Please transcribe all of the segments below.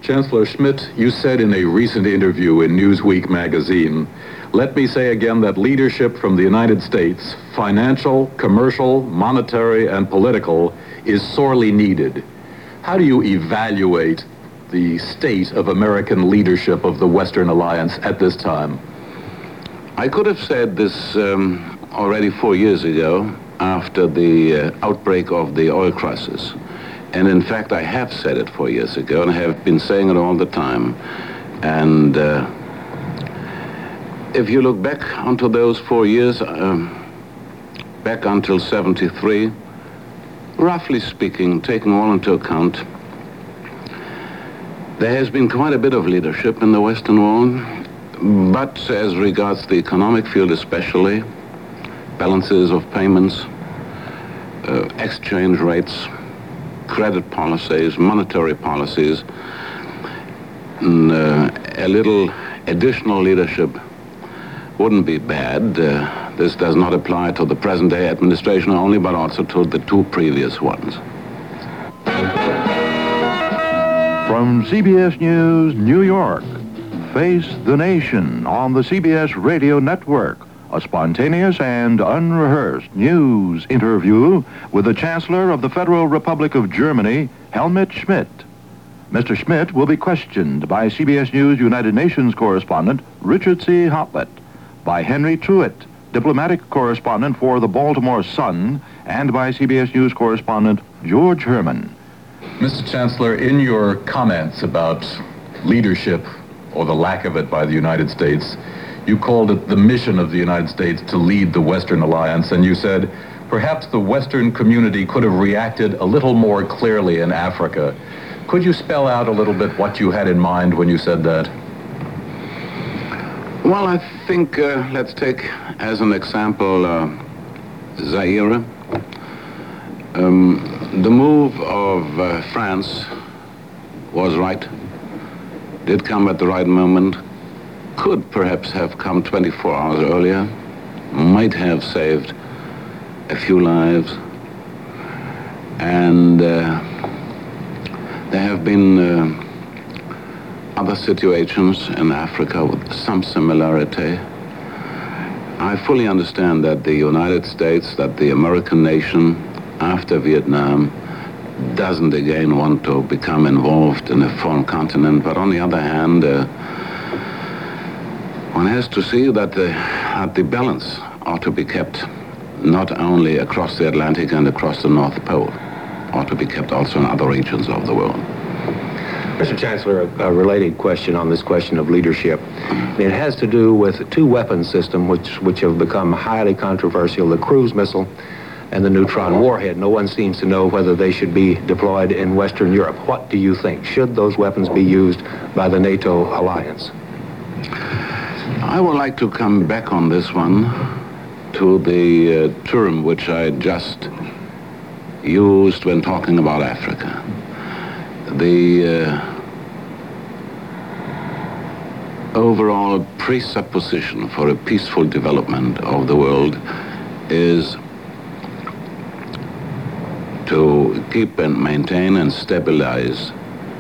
Chancellor Schmidt, you said in a recent interview in Newsweek magazine, "Let me say again that leadership from the United States, financial, commercial, monetary, and political, is sorely needed." How do you evaluate the state of American leadership of the Western Alliance at this time? I could have said this already 4 years ago after the outbreak of the oil crisis. And in fact, I have said it 4 years ago, and I have been saying it all the time. And if you look back onto those 4 years, back until 73, roughly speaking, taking all into account, there has been quite a bit of leadership in the Western world, but as regards the economic field especially, balances of payments, exchange rates, credit policies, monetary policies, a little additional leadership wouldn't be bad. This does not apply to the present-day administration only, but also to the two previous ones. From CBS News, New York, Face the Nation on the CBS Radio Network. A spontaneous and unrehearsed news interview with the Chancellor of the Federal Republic of Germany, Helmut Schmidt. Mr. Schmidt will be questioned by CBS News United Nations correspondent Richard C. Hotlett, by Henry Truitt, diplomatic correspondent for the Baltimore Sun, and by CBS News correspondent George Herman. Mr. Chancellor, in your comments about leadership, or the lack of it by the United States, you called it the mission of the United States to lead the Western Alliance, and you said, perhaps the Western community could have reacted a little more clearly in Africa. Could you spell out a little bit what you had in mind when you said that? Well, I think, let's take as an example Zaire. The move of France was right, did come at the right moment, could perhaps have come 24 hours earlier, might have saved a few lives. And there have been other situations in Africa with some similarity. I fully understand that the United States, that the American nation, after Vietnam, doesn't again want to become involved in a foreign continent, but on the other hand, one has to see that the balance ought to be kept not only across the Atlantic and across the North Pole, ought to be kept also in other regions of the world. Mr. Chancellor, a related question on this question of leadership. It has to do with two weapon systems which have become highly controversial, the cruise missile and the neutron warhead. No one seems to know whether they should be deployed in Western Europe. What do you think? Should those weapons be used by the NATO alliance? I would like to come back on this one to the term which I just used when talking about Africa. The overall presupposition for a peaceful development of the world is to keep and maintain and stabilize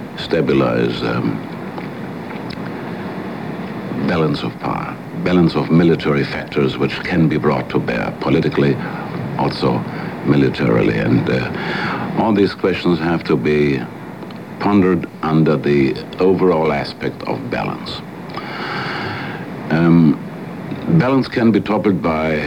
balance of power, balance of military factors which can be brought to bear politically, also militarily. And all these questions have to be pondered under the overall aspect of balance. Balance can be toppled by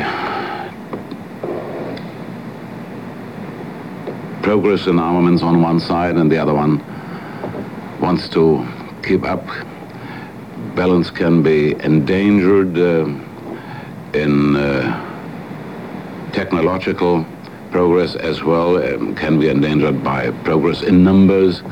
progress in armaments on one side, and the other one wants to keep up. Balance can be endangered in technological progress as well, can be endangered by progress in numbers.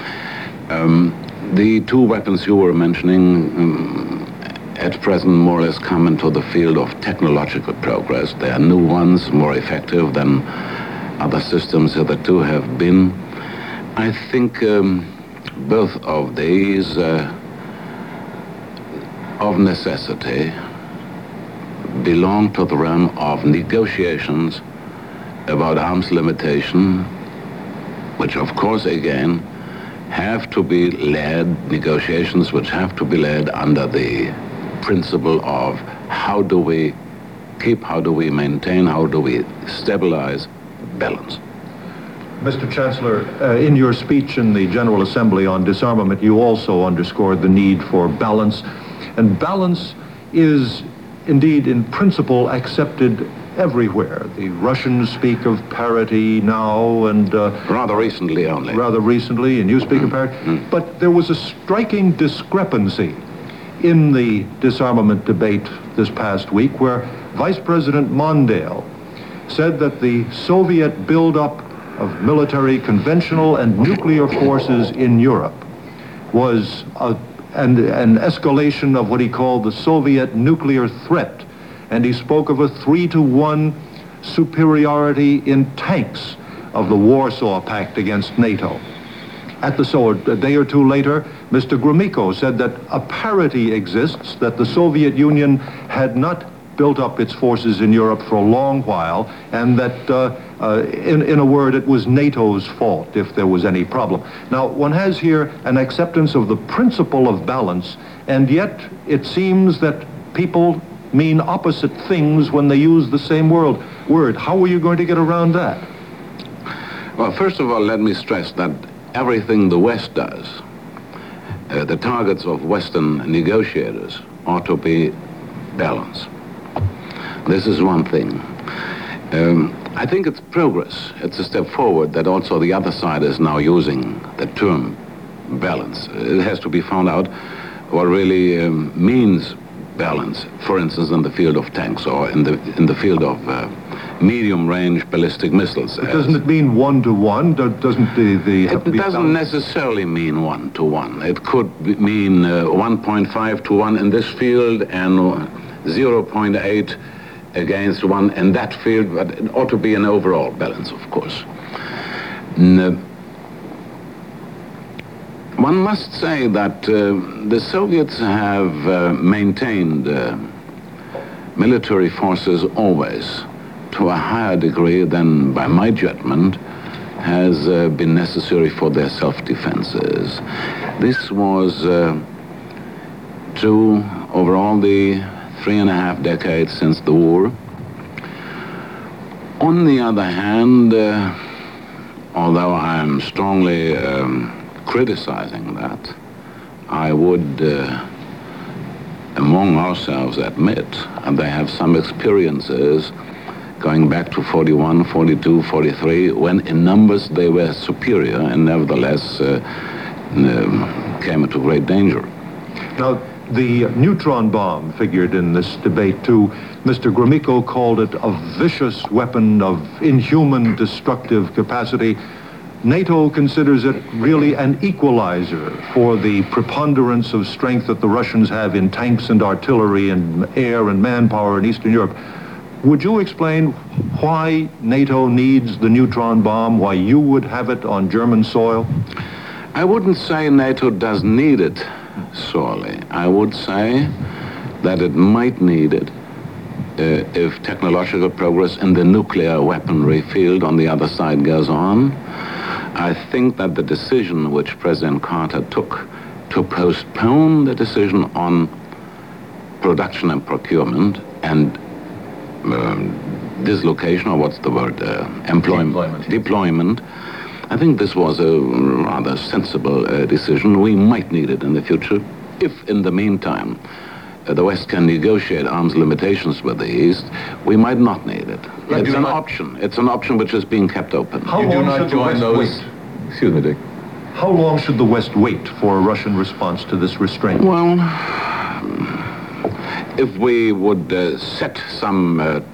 The two weapons you were mentioning at present more or less come into the field of technological progress. They are new ones, more effective than other systems hitherto have been. I think both of these, of necessity, belong to the realm of negotiations about arms limitation, which of course again have to be led, negotiations which have to be led under the principle of how do we keep, how do we maintain, how do we stabilize balance. Mr. Chancellor, in your speech in the General Assembly on disarmament, you also underscored the need for balance. And balance is indeed in principle accepted everywhere. The Russians speak of parity now, and Rather recently only. rather recently, and you speak of parity. But there was a striking discrepancy in the disarmament debate this past week, where Vice President Mondale said that the Soviet buildup of military, conventional, and nuclear forces in Europe was an escalation of what he called the Soviet nuclear threat. And he spoke of a 3-to-1 superiority in tanks of the Warsaw Pact against NATO. A day or two later, Mr. Gromyko said that a parity exists, that the Soviet Union had not built up its forces in Europe for a long while, and that, in a word, it was NATO's fault if there was any problem. Now, one has here an acceptance of the principle of balance, and yet it seems that people mean opposite things when they use the same word. How are you going to get around that? Well, first of all, let me stress that everything the West does, the targets of Western negotiators ought to be balance. This is one thing. I think it's progress. It's a step forward that also the other side is now using the term balance. It has to be found out what really means balance, for instance, in the field of tanks or in the field of medium-range ballistic missiles. But doesn't it mean 1-to-1? Doesn't the have to It be doesn't balanced? necessarily mean 1-to-1. It could mean 1.5-to-1 in this field and 0.8 against 1 in that field, but it ought to be an overall balance, of course. One must say that the Soviets have maintained military forces always to a higher degree than, by my judgment, has been necessary for their self-defenses. This was true over all the 3.5 decades since the war. On the other hand, although I'm strongly criticizing that, I would, among ourselves, admit and they have some experiences going back to 41, 42, 43, when in numbers they were superior and nevertheless came into great danger. Now, the neutron bomb figured in this debate too. Mr. Gromyko called it a vicious weapon of inhuman destructive capacity. NATO considers it really an equalizer for the preponderance of strength that the Russians have in tanks and artillery and air and manpower in Eastern Europe. Would you explain why NATO needs the neutron bomb, why you would have it on German soil? I wouldn't say NATO does need it sorely. I would say that it might need it if technological progress in the nuclear weaponry field on the other side goes on. I think that the decision which President Carter took to postpone the decision on production and procurement and dislocation, or what's the word, deployment, I think this was a rather sensible decision. We might need it in the future if, in the meantime, the West can negotiate arms limitations with the East. We might not need it. It's an option. It's an option which is being kept open. How You do long not should the join West those. wait? Excuse me, Dick. How long should the West wait for a Russian response to this restraint? Well, if we would set some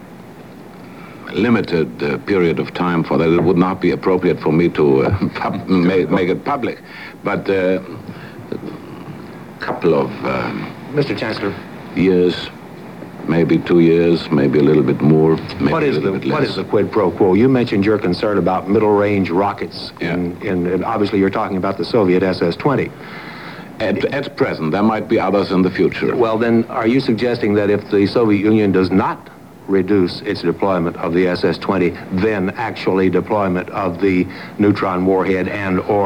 limited period of time for that, it would not be appropriate for me to make it public. But a couple of Mr. Chancellor, years, maybe 2 years, maybe a little bit more, maybe what is a little bit less. what is the quid pro quo? You mentioned your concern about middle-range rockets, Yeah. and obviously you're talking about the Soviet SS-20. At present, there might be others in the future. Well, then, are you suggesting that if the Soviet Union does not reduce its deployment of the SS-20, then actually deployment of the neutron warhead and or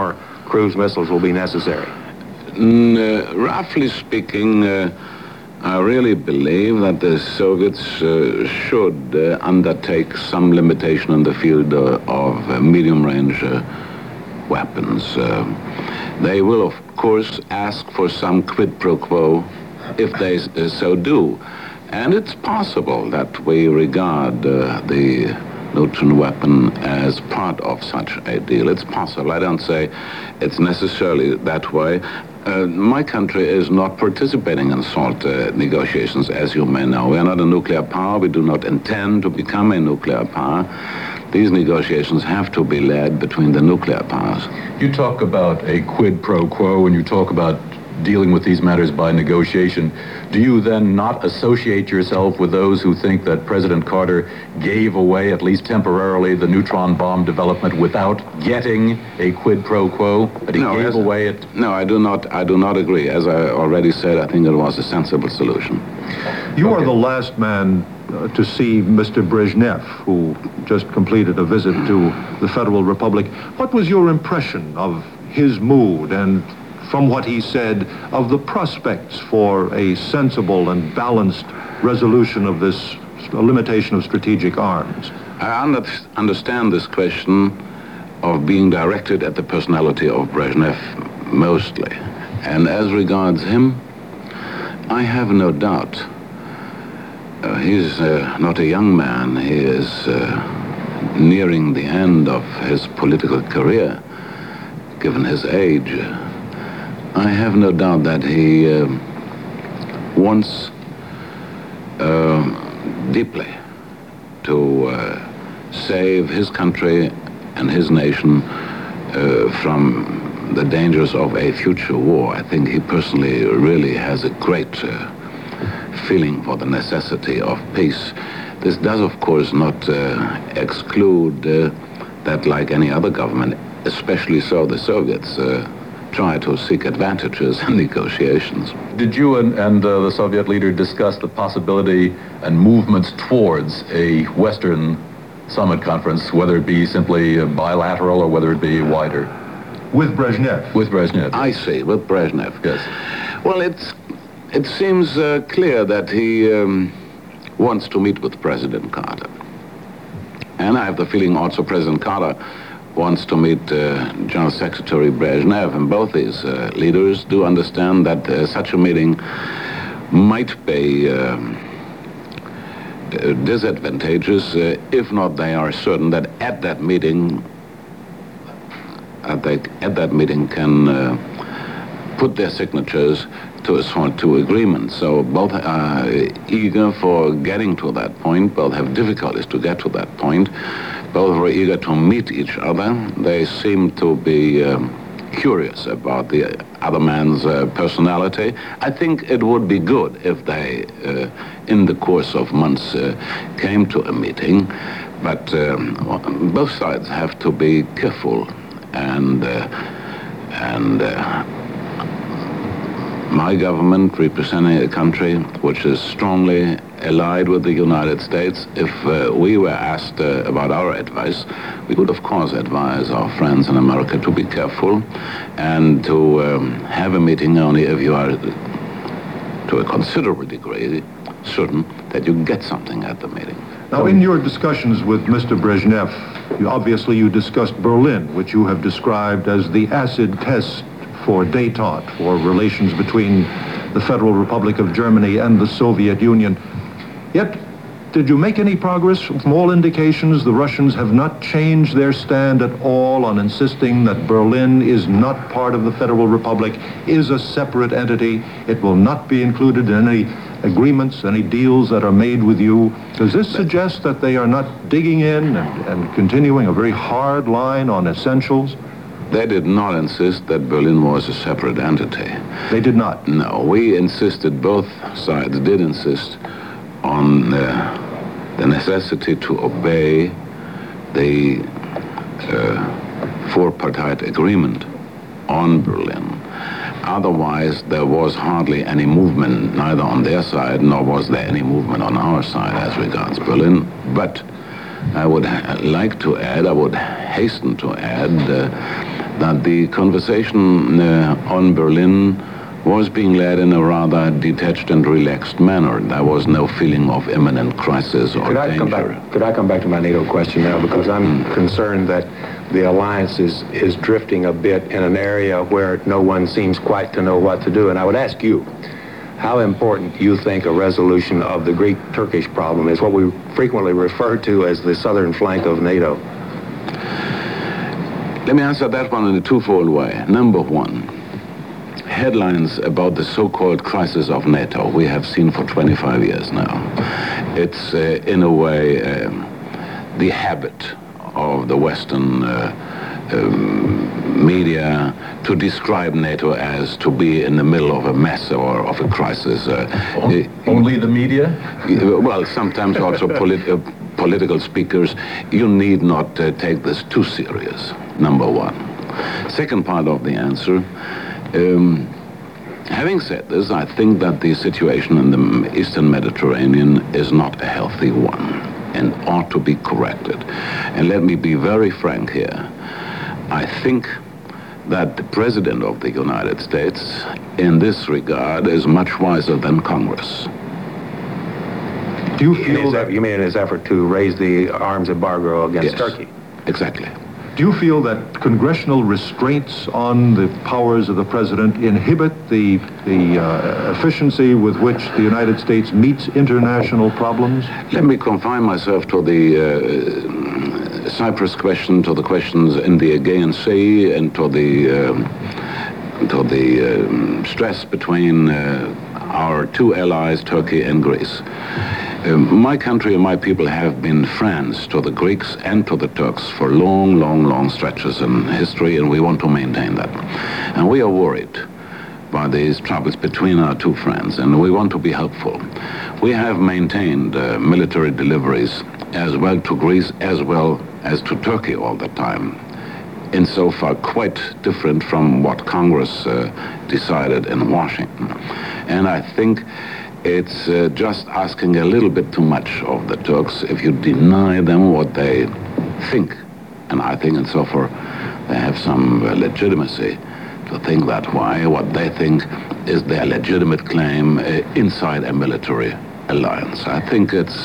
cruise missiles will be necessary? Roughly speaking, I really believe that the Soviets should undertake some limitation in the field of medium-range weapons. They will, of course, ask for some quid pro quo if they so do. And it's possible that we regard the neutron weapon as part of such a deal. It's possible. I don't say it's necessarily that way. My country is not participating in SALT negotiations, as you may know. We are not a nuclear power. We do not intend to become a nuclear power. These negotiations have to be led between the nuclear powers. You talk about a quid pro quo and you talk about dealing with these matters by negotiation. Do you then not associate yourself with those who think that President Carter gave away, at least temporarily, the neutron bomb development without getting a quid pro quo? That he gave away it? No, I do not agree. As I already said, I think it was a sensible solution. You are the last man to see Mr. Brezhnev, who just completed a visit to the Federal Republic. What was your impression of his mood and, from what he said, of the prospects for a sensible and balanced resolution of this limitation of strategic arms? I understand this question of being directed at the personality of Brezhnev mostly. And as regards him, I have no doubt. He's not a young man. He is nearing the end of his political career, given his age. I have no doubt that he wants deeply to save his country and his nation from the dangers of a future war. I think he personally really has a great feeling for the necessity of peace. This does, of course, not exclude that, like any other government, especially so the Soviets, try to seek advantages in negotiations. Did you and the Soviet leader discuss the possibility and movements towards a Western summit conference, whether it be simply bilateral or whether it be wider? With Brezhnev? With Brezhnev. I see, with Brezhnev. Yes. Well, it seems clear that he wants to meet with President Carter. And I have the feeling also President Carter wants to meet General Secretary Brezhnev, and both these leaders do understand that such a meeting might be disadvantageous, if not they are certain that at that meeting can put their signatures to a SALT II agreement. So both are eager for getting to that point, both have difficulties to get to that point. Both were eager to meet each other. They seem to be curious about the other man's personality. I think it would be good if they, in the course of months, came to a meeting. But both sides have to be careful. And my government, representing a country which is strongly allied with the United States, if we were asked about our advice, we would of course advise our friends in America to be careful and to have a meeting only if you are, to a considerable degree, certain that you get something at the meeting. Now, in your discussions with Mr. Brezhnev, you discussed Berlin, which you have described as the acid test for détente, for relations between the Federal Republic of Germany and the Soviet Union. Yet, did you make any progress? From all indications, the Russians have not changed their stand at all on insisting that Berlin is not part of the Federal Republic, is a separate entity. It will not be included in any agreements, any deals that are made with you. Does this suggest that they are not digging in and continuing a very hard line on essentials? They did not insist that Berlin was a separate entity. They did not? No, we insisted, both sides did insist on the necessity to obey the four-party agreement on Berlin. Otherwise, there was hardly any movement, neither on their side, nor was there any movement on our side as regards Berlin. But I would like to add, I would hasten to add, that the conversation on Berlin was being led in a rather detached and relaxed manner. There was no feeling of imminent crisis or danger. Could I come back to my NATO question now? Because I'm concerned that the alliance is drifting a bit in an area where no one seems quite to know what to do. And I would ask you, how important you think a resolution of the Greek-Turkish problem is, what we frequently refer to as the southern flank of NATO? Let me answer that one in a twofold way. Number one, headlines about the so-called crisis of NATO we have seen for 25 years now. It's in a way the habit of the Western media to describe NATO as to be in the middle of a mess or of a crisis. Only the media? Well, sometimes also political speakers. You need not take this too serious, number one. Second part of the answer, having said this, I think that the situation in the Eastern Mediterranean is not a healthy one and ought to be corrected. And let me be very frank here. I think that the President of the United States, in this regard, is much wiser than Congress. Do you feel that... You mean in his effort to raise the arms embargo against Yes, Turkey? exactly. Do you feel that congressional restraints on the powers of the president inhibit the efficiency with which the United States meets international problems? Let me confine myself to the Cyprus question, to the questions in the Aegean Sea, and to the stress between our two allies, Turkey and Greece. My country and my people have been friends to the Greeks and to the Turks for long, long, long stretches in history, and we want to maintain that. And we are worried by these troubles between our two friends, and we want to be helpful. We have maintained military deliveries as well to Greece as well as to Turkey all the time, insofar quite different from what Congress decided in Washington. And I think it's just asking a little bit too much of the Turks if you deny them what they think. And I think, and so far, they have some legitimacy to think that way. What they think is their legitimate claim inside a military alliance. I think it's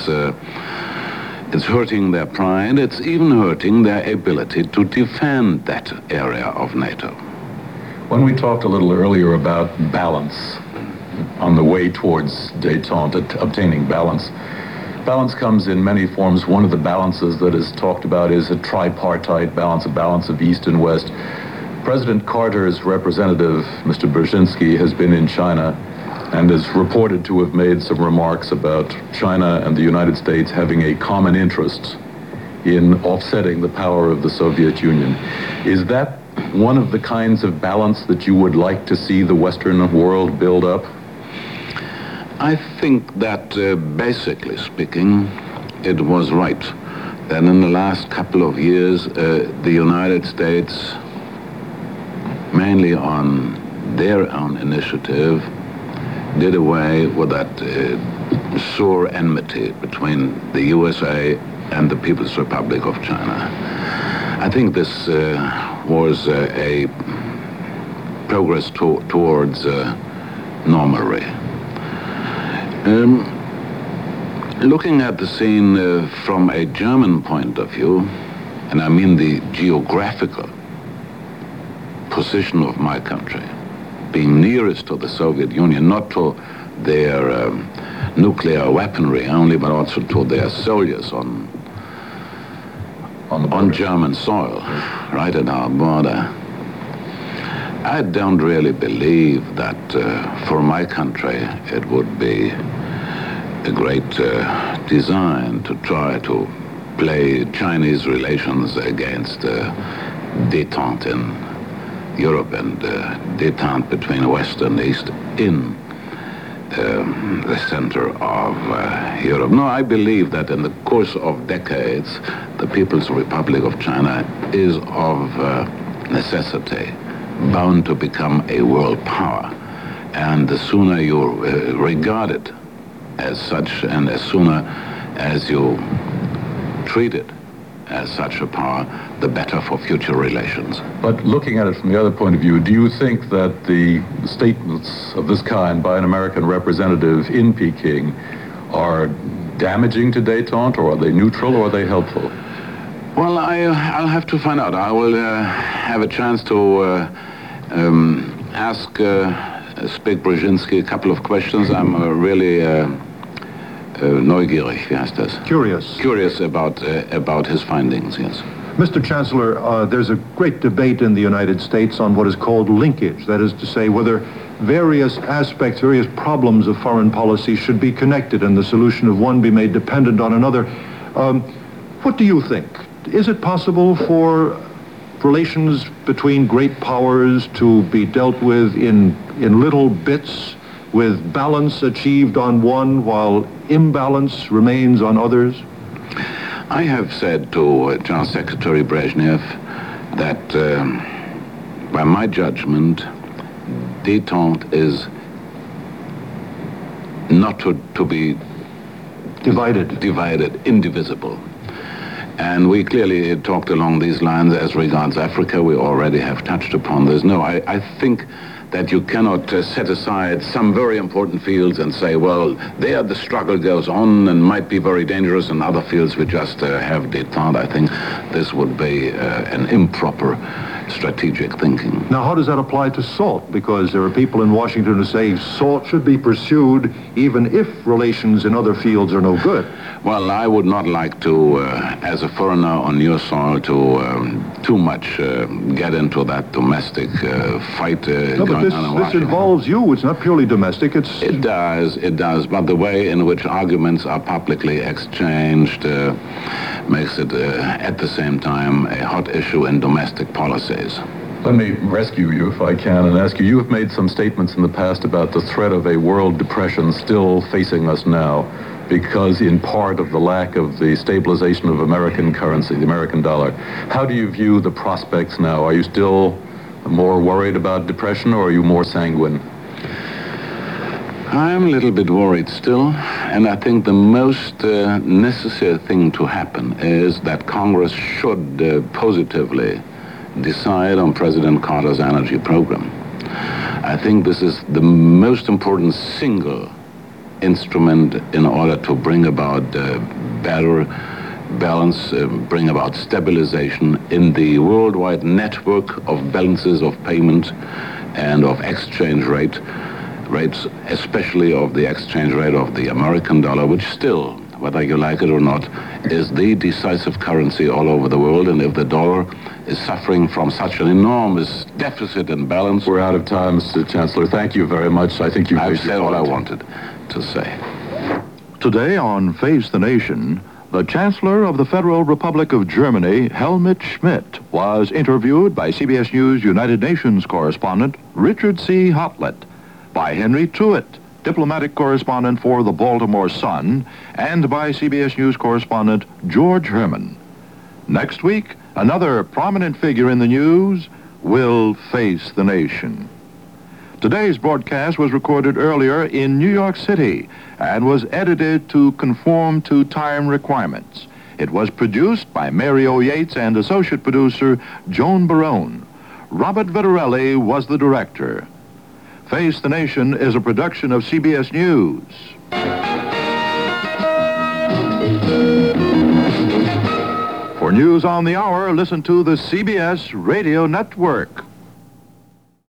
hurting their pride. It's even hurting their ability to defend that area of NATO. When we talked a little earlier about balance, on the way towards détente, obtaining balance. Balance comes in many forms. One of the balances that is talked about is a tripartite balance, a balance of East and West. President Carter's representative, Mr. Brzezinski, has been in China and is reported to have made some remarks about China and the United States having a common interest in offsetting the power of the Soviet Union. Is that one of the kinds of balance that you would like to see the Western world build up? I think that, basically speaking, it was right that in the last couple of years, the United States, mainly on their own initiative, did away with that sore enmity between the USA and the People's Republic of China. I think this was a progress towards normality. Looking at the scene from a German point of view, and I mean the geographical position of my country, being nearest to the Soviet Union, not to their nuclear weaponry only, but also to their soldiers on German soil, right at our border. I don't really believe that for my country it would be a great design to try to play Chinese relations against détente in Europe and détente between West and East in the center of Europe. No, I believe that in the course of decades, the People's Republic of China is of necessity bound to become a world power. And the sooner you regard it as such, and as sooner as you treat it as such a power, the better for future relations. But looking at it from the other point of view, do you think that the statements of this kind by an American representative in Peking are damaging to détente, or are they neutral, or are they helpful? Well, I'll have to find out. I will have a chance to ask Spek Brzezinski a couple of questions. I'm really neugierig, wie heißt das? Curious. Curious about his findings, yes. Mr. Chancellor, there's a great debate in the United States on what is called linkage. That is to say, whether various aspects, various problems of foreign policy should be connected and the solution of one be made dependent on another. What do you think? Is it possible for relations between great powers to be dealt with in little bits, with balance achieved on one while imbalance remains on others? I have said to General Secretary Brezhnev that, by my judgment, détente is not to be divided, indivisible. And we clearly talked along these lines as regards Africa. We already have touched upon this. No, I think that you cannot set aside some very important fields and say, well, there the struggle goes on and might be very dangerous, and other fields we just have détente. I think this would be an improper strategic thinking. Now, how does that apply to SALT? Because there are people in Washington who say SALT should be pursued even if relations in other fields are no good. Well, I would not like to, as a foreigner on your soil, to too much get into that domestic fight No, but going on in this Washington. involves you. It's not purely domestic. It does, but the way in which arguments are publicly exchanged makes it, at the same time, a hot issue in domestic policies. Let me rescue you, if I can, and ask you, you have made some statements in the past about the threat of a world depression still facing us now, because in part of the lack of the stabilization of American currency, the American dollar. How do you view the prospects now? Are you still more worried about depression, or are you more sanguine? I'm a little bit worried still, and I think the most necessary thing to happen is that Congress should positively decide on President Carter's energy program. I think this is the most important single instrument in order to bring about better balance, bring about stabilization in the worldwide network of balances of payment and of exchange rates, especially of the exchange rate of the American dollar, which still, whether you like it or not, is the decisive currency all over the world. And if the dollar is suffering from such an enormous deficit in balance... We're out of time, Mr. Chancellor. Thank you very much. I think I've said what I wanted to say. Today on Face the Nation, the Chancellor of the Federal Republic of Germany, Helmut Schmidt, was interviewed by CBS News United Nations correspondent Richard C. Hotlett, by Henry Truitt, diplomatic correspondent for the Baltimore Sun, and by CBS News correspondent George Herman. Next week, another prominent figure in the news will face the nation. Today's broadcast was recorded earlier in New York City and was edited to conform to time requirements. It was produced by Mary O. Yates and associate producer Joan Barone. Robert Vittorelli was the director. Face the Nation is a production of CBS News. For news on the hour, listen to the CBS Radio Network.